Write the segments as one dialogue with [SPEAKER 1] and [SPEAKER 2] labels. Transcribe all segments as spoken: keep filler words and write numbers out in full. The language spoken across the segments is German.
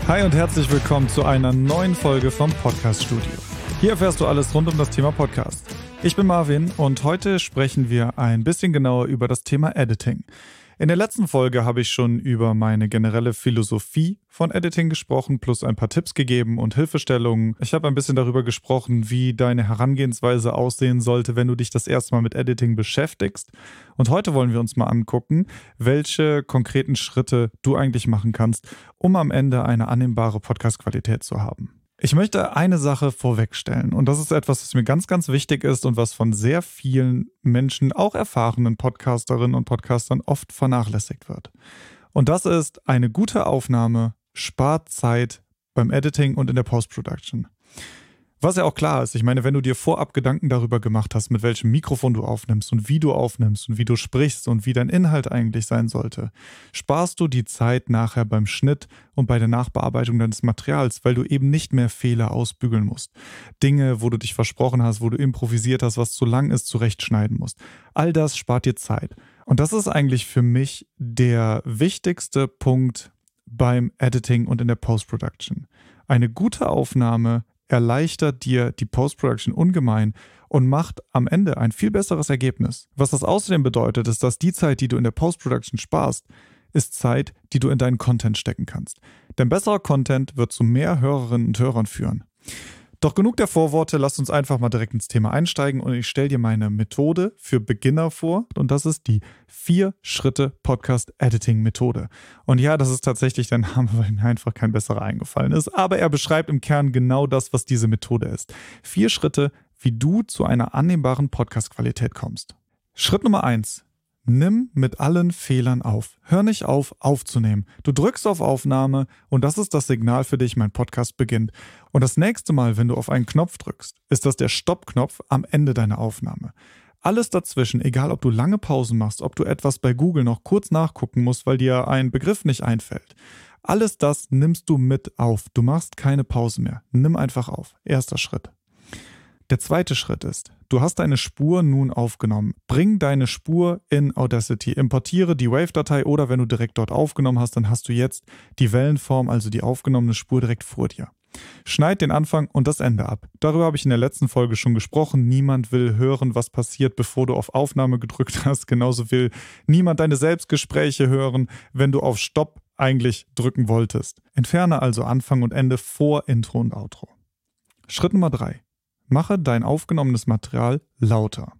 [SPEAKER 1] Hi und herzlich willkommen zu einer neuen Folge vom Podcast Studio. Hier erfährst du alles rund um das Thema Podcast. Ich bin Marvin und heute sprechen wir ein bisschen genauer über das Thema Editing. In der letzten Folge habe ich schon über meine generelle Philosophie von Editing gesprochen, plus ein paar Tipps gegeben und Hilfestellungen. Ich habe ein bisschen darüber gesprochen, wie deine Herangehensweise aussehen sollte, wenn du dich das erste Mal mit Editing beschäftigst. Und heute wollen wir uns mal angucken, welche konkreten Schritte du eigentlich machen kannst, um am Ende eine annehmbare Podcast-Qualität zu haben. Ich möchte eine Sache vorwegstellen und das ist etwas, was mir ganz, ganz wichtig ist und was von sehr vielen Menschen, auch erfahrenen Podcasterinnen und Podcastern, oft vernachlässigt wird. Und das ist, eine gute Aufnahme spart Zeit beim Editing und in der Post-Production. Was ja auch klar ist, ich meine, wenn du dir vorab Gedanken darüber gemacht hast, mit welchem Mikrofon du aufnimmst und wie du aufnimmst und wie du sprichst und wie dein Inhalt eigentlich sein sollte, sparst du die Zeit nachher beim Schnitt und bei der Nachbearbeitung deines Materials, weil du eben nicht mehr Fehler ausbügeln musst. Dinge, wo du dich versprochen hast, wo du improvisiert hast, was zu lang ist, zurechtschneiden musst. All das spart dir Zeit. Und das ist eigentlich für mich der wichtigste Punkt beim Editing und in der Post-Production. Eine gute Aufnahme erleichtert dir die Post-Production ungemein und macht am Ende ein viel besseres Ergebnis. Was das außerdem bedeutet, ist, dass die Zeit, die du in der Post-Production sparst, ist Zeit, die du in deinen Content stecken kannst. Denn besserer Content wird zu mehr Hörerinnen und Hörern führen. Doch genug der Vorworte, lass uns einfach mal direkt ins Thema einsteigen und ich stelle dir meine Methode für Beginner vor und das ist die Vier-Schritte-Podcast-Editing-Methode. Und ja, das ist tatsächlich der Name, weil mir einfach kein besserer eingefallen ist, aber er beschreibt im Kern genau das, was diese Methode ist. Vier Schritte, wie du zu einer annehmbaren Podcast-Qualität kommst. Schritt Nummer eins. Nimm mit allen Fehlern auf. Hör nicht auf, aufzunehmen. Du drückst auf Aufnahme und das ist das Signal für dich, mein Podcast beginnt. Und das nächste Mal, wenn du auf einen Knopf drückst, ist das der Stopp-Knopf am Ende deiner Aufnahme. Alles dazwischen, egal ob du lange Pausen machst, ob du etwas bei Google noch kurz nachgucken musst, weil dir ein Begriff nicht einfällt. Alles das nimmst du mit auf. Du machst keine Pause mehr. Nimm einfach auf. Erster Schritt. Der zweite Schritt ist, du hast deine Spur nun aufgenommen. Bring deine Spur in Audacity, importiere die Wave-Datei oder wenn du direkt dort aufgenommen hast, dann hast du jetzt die Wellenform, also die aufgenommene Spur direkt vor dir. Schneid den Anfang und das Ende ab. Darüber habe ich in der letzten Folge schon gesprochen. Niemand will hören, was passiert, bevor du auf Aufnahme gedrückt hast. Genauso will niemand deine Selbstgespräche hören, wenn du auf Stopp eigentlich drücken wolltest. Entferne also Anfang und Ende vor Intro und Outro. Schritt Nummer drei. Mache dein aufgenommenes Material lauter.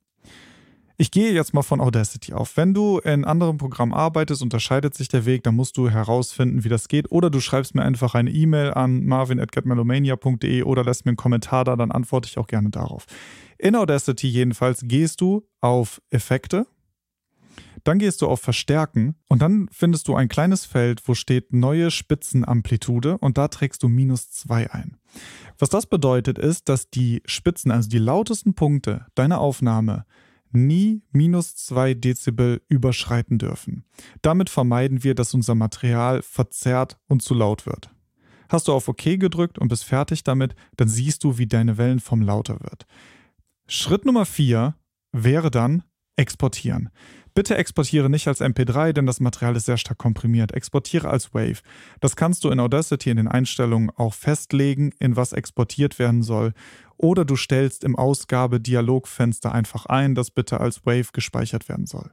[SPEAKER 1] Ich gehe jetzt mal von Audacity auf. Wenn du in anderen Programmen arbeitest, unterscheidet sich der Weg, dann musst du herausfinden, wie das geht. Oder du schreibst mir einfach eine E-Mail an marvin at getmelomania punkt de oder lässt mir einen Kommentar da, dann antworte ich auch gerne darauf. In Audacity jedenfalls gehst du auf Effekte, dann gehst du auf Verstärken und dann findest du ein kleines Feld, wo steht neue Spitzenamplitude und da trägst du minus zwei ein. Was das bedeutet ist, dass die Spitzen, also die lautesten Punkte deiner Aufnahme nie minus zwei Dezibel überschreiten dürfen. Damit vermeiden wir, dass unser Material verzerrt und zu laut wird. Hast du auf OK gedrückt und bist fertig damit, dann siehst du, wie deine Wellenform lauter wird. Schritt Nummer vier wäre dann exportieren. Bitte exportiere nicht als M P drei, denn das Material ist sehr stark komprimiert. Exportiere als Wave. Das kannst du in Audacity in den Einstellungen auch festlegen, in was exportiert werden soll. Oder du stellst im Ausgabe-Dialogfenster einfach ein, dass bitte als Wave gespeichert werden soll.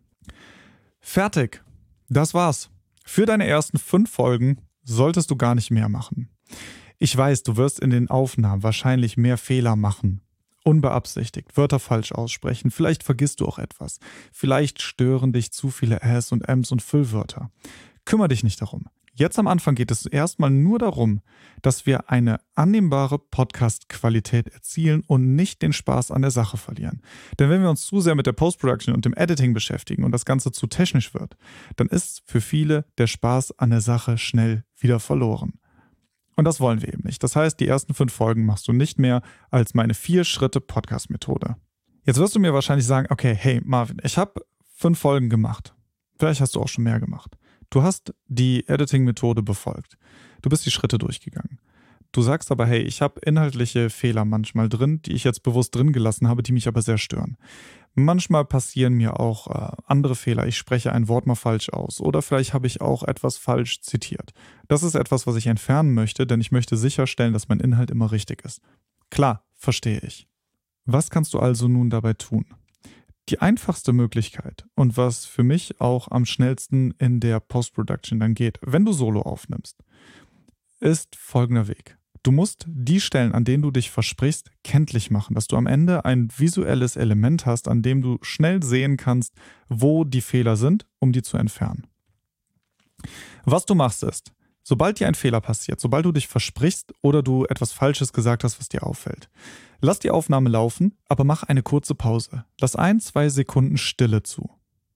[SPEAKER 1] Fertig. Das war's. Für deine ersten fünf Folgen solltest du gar nicht mehr machen. Ich weiß, du wirst in den Aufnahmen wahrscheinlich mehr Fehler machen. Unbeabsichtigt, Wörter falsch aussprechen, vielleicht vergisst du auch etwas. Vielleicht stören dich zu viele Äs und Ms und Füllwörter. Kümmere dich nicht darum. Jetzt am Anfang geht es erstmal nur darum, dass wir eine annehmbare Podcast-Qualität erzielen und nicht den Spaß an der Sache verlieren. Denn wenn wir uns zu sehr mit der Post-Production und dem Editing beschäftigen und das Ganze zu technisch wird, dann ist für viele der Spaß an der Sache schnell wieder verloren. Und das wollen wir eben nicht. Das heißt, die ersten fünf Folgen machst du nicht mehr als meine Vier-Schritte-Podcast-Methode. Jetzt wirst du mir wahrscheinlich sagen, okay, hey Marvin, ich habe fünf Folgen gemacht. Vielleicht hast du auch schon mehr gemacht. Du hast die Editing-Methode befolgt. Du bist die Schritte durchgegangen. Du sagst aber, hey, ich habe inhaltliche Fehler manchmal drin, die ich jetzt bewusst drin gelassen habe, die mich aber sehr stören. Manchmal passieren mir auch äh, andere Fehler. Ich spreche ein Wort mal falsch aus oder vielleicht habe ich auch etwas falsch zitiert. Das ist etwas, was ich entfernen möchte, denn ich möchte sicherstellen, dass mein Inhalt immer richtig ist. Klar, verstehe ich. Was kannst du also nun dabei tun? Die einfachste Möglichkeit und was für mich auch am schnellsten in der Post-Production dann geht, wenn du Solo aufnimmst, ist folgender Weg. Du musst die Stellen, an denen du dich versprichst, kenntlich machen, dass du am Ende ein visuelles Element hast, an dem du schnell sehen kannst, wo die Fehler sind, um die zu entfernen. Was du machst ist, sobald dir ein Fehler passiert, sobald du dich versprichst oder du etwas Falsches gesagt hast, was dir auffällt, lass die Aufnahme laufen, aber mach eine kurze Pause. Lass ein, zwei Sekunden Stille zu.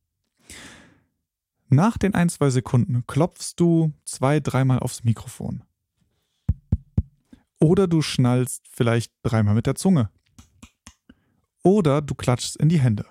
[SPEAKER 1] Nach den ein, zwei Sekunden klopfst du zwei, dreimal aufs Mikrofon. Oder du schnallst vielleicht dreimal mit der Zunge. Oder du klatschst in die Hände.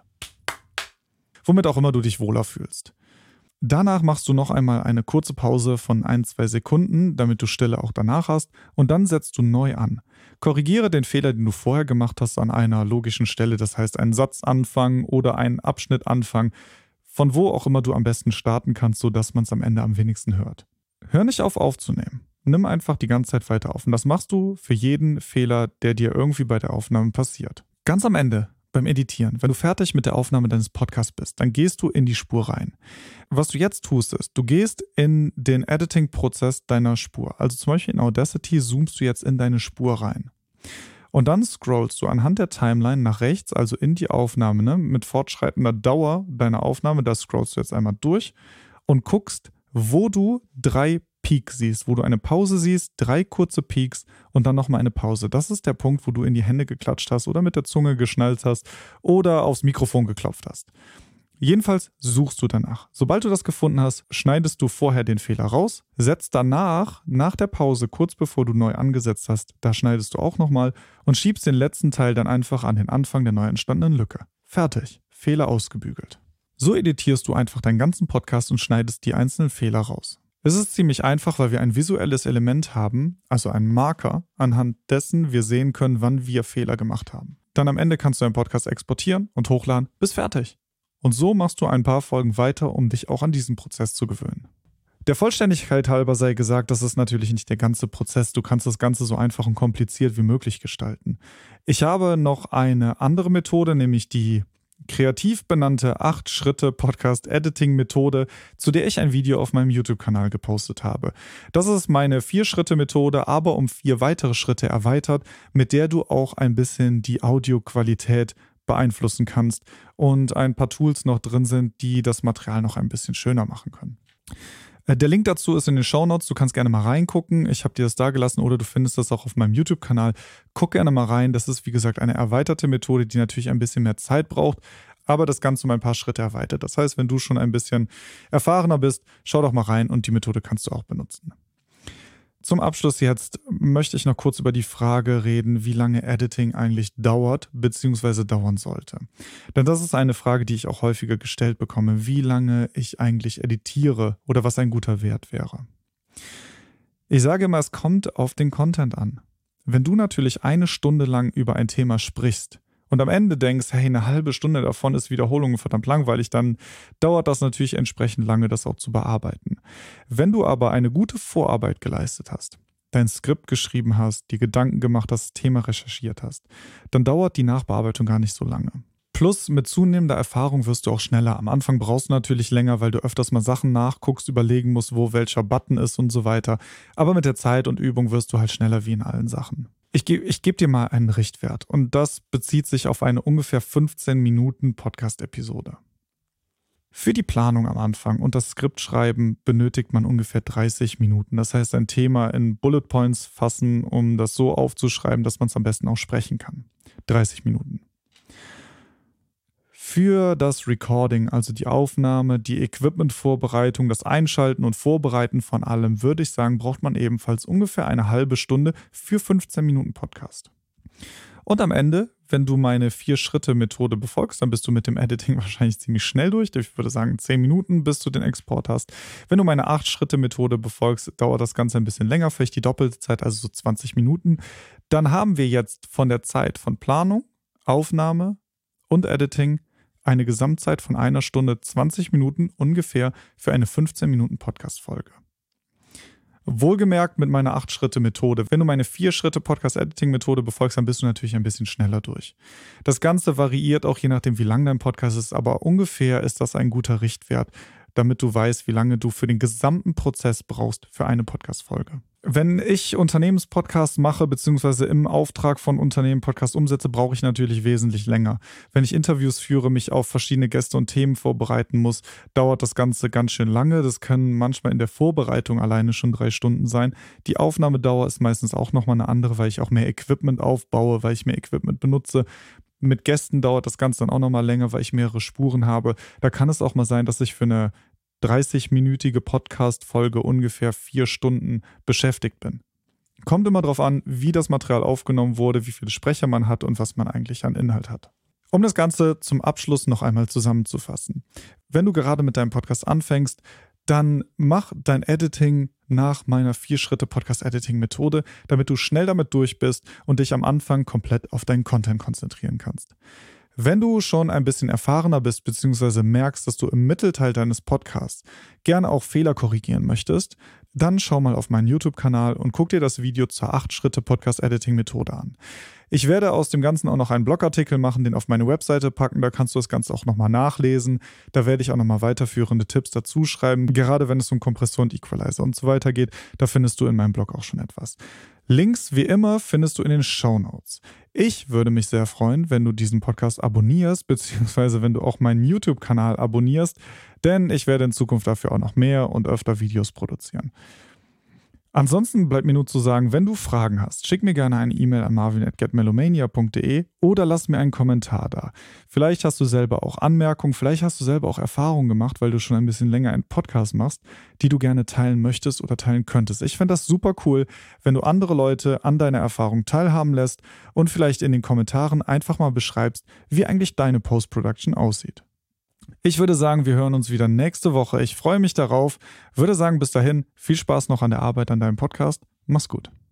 [SPEAKER 1] Womit auch immer du dich wohler fühlst. Danach machst du noch einmal eine kurze Pause von ein, zwei Sekunden, damit du Stille auch danach hast. Und dann setzt du neu an. Korrigiere den Fehler, den du vorher gemacht hast, an einer logischen Stelle. Das heißt, einen Satzanfang oder einen Abschnittanfang. Von wo auch immer du am besten starten kannst, sodass man es am Ende am wenigsten hört. Hör nicht auf aufzunehmen. Nimm einfach die ganze Zeit weiter auf. Und das machst du für jeden Fehler, der dir irgendwie bei der Aufnahme passiert. Ganz am Ende, beim Editieren, wenn du fertig mit der Aufnahme deines Podcasts bist, dann gehst du in die Spur rein. Was du jetzt tust, ist, du gehst in den Editing-Prozess deiner Spur. Also zum Beispiel in Audacity zoomst du jetzt in deine Spur rein. Und dann scrollst du anhand der Timeline nach rechts, also in die Aufnahme, ne, mit fortschreitender Dauer deiner Aufnahme, da scrollst du jetzt einmal durch und guckst, wo du drei Peaks siehst, wo du eine Pause siehst, drei kurze Peaks und dann nochmal eine Pause. Das ist der Punkt, wo du in die Hände geklatscht hast oder mit der Zunge geschnallt hast oder aufs Mikrofon geklopft hast. Jedenfalls suchst du danach. Sobald du das gefunden hast, schneidest du vorher den Fehler raus, setzt danach, nach der Pause, kurz bevor du neu angesetzt hast, da schneidest du auch nochmal und schiebst den letzten Teil dann einfach an den Anfang der neu entstandenen Lücke. Fertig. Fehler ausgebügelt. So editierst du einfach deinen ganzen Podcast und schneidest die einzelnen Fehler raus. Es ist ziemlich einfach, weil wir ein visuelles Element haben, also einen Marker, anhand dessen wir sehen können, wann wir Fehler gemacht haben. Dann am Ende kannst du deinen Podcast exportieren und hochladen, bis fertig. Und so machst du ein paar Folgen weiter, um dich auch an diesen Prozess zu gewöhnen. Der Vollständigkeit halber sei gesagt, das ist natürlich nicht der ganze Prozess. Du kannst das Ganze so einfach und kompliziert wie möglich gestalten. Ich habe noch eine andere Methode, nämlich die kreativ benannte acht Schritte Podcast-Editing-Methode, zu der ich ein Video auf meinem YouTube-Kanal gepostet habe. Das ist meine vier Schritte Methode, aber um vier weitere Schritte erweitert, mit der du auch ein bisschen die Audioqualität beeinflussen kannst und ein paar Tools noch drin sind, die das Material noch ein bisschen schöner machen können. Der Link dazu ist in den Shownotes, du kannst gerne mal reingucken. Ich habe dir das da gelassen oder du findest das auch auf meinem YouTube-Kanal. Guck gerne mal rein. Das ist, wie gesagt, eine erweiterte Methode, die natürlich ein bisschen mehr Zeit braucht, aber das Ganze um ein paar Schritte erweitert. Das heißt, wenn du schon ein bisschen erfahrener bist, schau doch mal rein und die Methode kannst du auch benutzen. Zum Abschluss jetzt möchte ich noch kurz über die Frage reden, wie lange Editing eigentlich dauert bzw. dauern sollte. Denn das ist eine Frage, die ich auch häufiger gestellt bekomme, wie lange ich eigentlich editiere oder was ein guter Wert wäre. Ich sage immer, es kommt auf den Content an. Wenn du natürlich eine Stunde lang über ein Thema sprichst und am Ende denkst, hey, eine halbe Stunde davon ist Wiederholung verdammt langweilig, dann dauert das natürlich entsprechend lange, das auch zu bearbeiten. Wenn du aber eine gute Vorarbeit geleistet hast, dein Skript geschrieben hast, die Gedanken gemacht hast, das Thema recherchiert hast, dann dauert die Nachbearbeitung gar nicht so lange. Plus mit zunehmender Erfahrung wirst du auch schneller. Am Anfang brauchst du natürlich länger, weil du öfters mal Sachen nachguckst, überlegen musst, wo welcher Button ist und so weiter. Aber mit der Zeit und Übung wirst du halt schneller wie in allen Sachen. Ich gebe ich geb dir mal einen Richtwert und das bezieht sich auf eine ungefähr fünfzehn Minuten Podcast-Episode. Für die Planung am Anfang und das Skriptschreiben benötigt man ungefähr dreißig Minuten. Das heißt, ein Thema in Bullet Points fassen, um das so aufzuschreiben, dass man es am besten auch sprechen kann. dreißig Minuten. Für das Recording, also die Aufnahme, die Equipment-Vorbereitung, das Einschalten und Vorbereiten von allem, würde ich sagen, braucht man ebenfalls ungefähr eine halbe Stunde für fünfzehn Minuten Podcast. Und am Ende, wenn du meine Vier-Schritte-Methode befolgst, dann bist du mit dem Editing wahrscheinlich ziemlich schnell durch. Ich würde sagen, zehn Minuten, bis du den Export hast. Wenn du meine Acht-Schritte-Methode befolgst, dauert das Ganze ein bisschen länger, vielleicht die doppelte Zeit, also so zwanzig Minuten. Dann haben wir jetzt von der Zeit von Planung, Aufnahme und Editing eine Gesamtzeit von einer Stunde zwanzig Minuten ungefähr für eine fünfzehn Minuten Podcast-Folge. Wohlgemerkt mit meiner acht Schritte Methode. Wenn du meine vier Schritte Podcast-Editing-Methode befolgst, dann bist du natürlich ein bisschen schneller durch. Das Ganze variiert auch je nachdem, wie lang dein Podcast ist, aber ungefähr ist das ein guter Richtwert, damit du weißt, wie lange du für den gesamten Prozess brauchst für eine Podcast-Folge. Wenn ich Unternehmenspodcasts mache, beziehungsweise im Auftrag von Unternehmen Podcasts umsetze, brauche ich natürlich wesentlich länger. Wenn ich Interviews führe, mich auf verschiedene Gäste und Themen vorbereiten muss, dauert das Ganze ganz schön lange. Das können manchmal in der Vorbereitung alleine schon drei Stunden sein. Die Aufnahmedauer ist meistens auch nochmal eine andere, weil ich auch mehr Equipment aufbaue, weil ich mehr Equipment benutze. Mit Gästen dauert das Ganze dann auch nochmal länger, weil ich mehrere Spuren habe. Da kann es auch mal sein, dass ich für eine dreißig-minütige Podcast-Folge ungefähr vier Stunden beschäftigt bin. Kommt immer darauf an, wie das Material aufgenommen wurde, wie viele Sprecher man hat und was man eigentlich an Inhalt hat. Um das Ganze zum Abschluss noch einmal zusammenzufassen. Wenn du gerade mit deinem Podcast anfängst, dann mach dein Editing nach meiner vier-Schritte-Podcast-Editing-Methode, damit du schnell damit durch bist und dich am Anfang komplett auf deinen Content konzentrieren kannst. Wenn du schon ein bisschen erfahrener bist, beziehungsweise merkst, dass du im Mittelteil deines Podcasts gerne auch Fehler korrigieren möchtest, dann schau mal auf meinen YouTube-Kanal und guck dir das Video zur acht Schritte Podcast-Editing-Methode an. Ich werde aus dem Ganzen auch noch einen Blogartikel machen, den auf meine Webseite packen, da kannst du das Ganze auch nochmal nachlesen. Da werde ich auch nochmal weiterführende Tipps dazu schreiben, gerade wenn es um Kompressor und Equalizer und so weiter geht, da findest du in meinem Blog auch schon etwas. Links, wie immer, findest du in den Shownotes. Ich würde mich sehr freuen, wenn du diesen Podcast abonnierst, beziehungsweise wenn du auch meinen YouTube-Kanal abonnierst, denn ich werde in Zukunft dafür auch noch mehr und öfter Videos produzieren. Ansonsten bleibt mir nur zu sagen, wenn du Fragen hast, schick mir gerne eine E-Mail an marvin at getmelomania punkt de oder lass mir einen Kommentar da. Vielleicht hast du selber auch Anmerkungen, vielleicht hast du selber auch Erfahrungen gemacht, weil du schon ein bisschen länger einen Podcast machst, die du gerne teilen möchtest oder teilen könntest. Ich fände das super cool, wenn du andere Leute an deiner Erfahrung teilhaben lässt und vielleicht in den Kommentaren einfach mal beschreibst, wie eigentlich deine Post-Production aussieht. Ich würde sagen, wir hören uns wieder nächste Woche. Ich freue mich darauf. Würde sagen, bis dahin, viel Spaß noch an der Arbeit an deinem Podcast. Mach's gut.